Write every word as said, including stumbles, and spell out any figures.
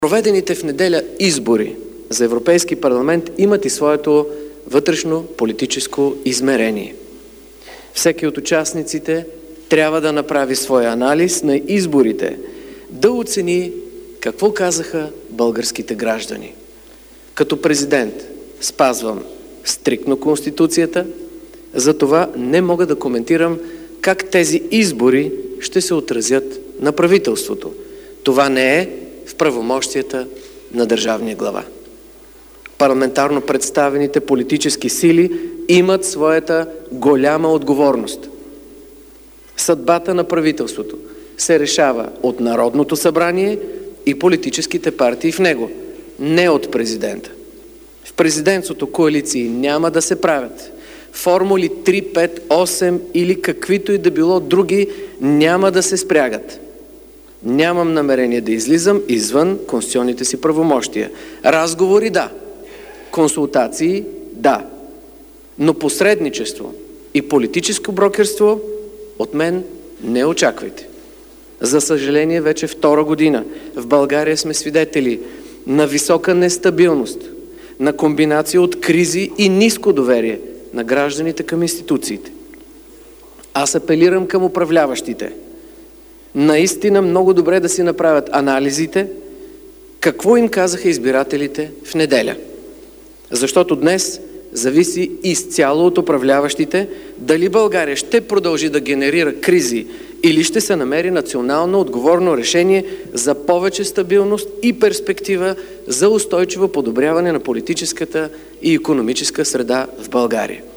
Проведените в неделя избори за Европейски парламент имат и своето вътрешно политическо измерение. Всеки от участниците трябва да направи своя анализ на изборите, да оцени какво казаха българските граждани. Като президент спазвам стриктно Конституцията, затова не мога да коментирам как тези избори ще се отразят на правителството. Това не е в правомощията на държавния глава. Парламентарно представените политически сили имат своята голяма отговорност. Съдбата на правителството се решава от Народното събрание и политическите партии в него, не от президента. В президентството коалиции няма да се правят. Формули три, пет, осем или каквито и да било други няма да се спрягат. Нямам намерение да излизам извън конституционните си правомощия. Разговори – да. Консултации – да. Но посредничество и политическо брокерство от мен не очаквайте. За съжаление, вече втора година в България сме свидетели на висока нестабилност, на комбинация от кризи и ниско доверие на гражданите към институциите. Аз апелирам към управляващите наистина много добре да си направят анализите какво им казаха избирателите в неделя. Защото днес зависи изцяло от управляващите дали България ще продължи да генерира кризи или ще се намери национално отговорно решение за повече стабилност и перспектива за устойчиво подобряване на политическата и икономическа среда в България.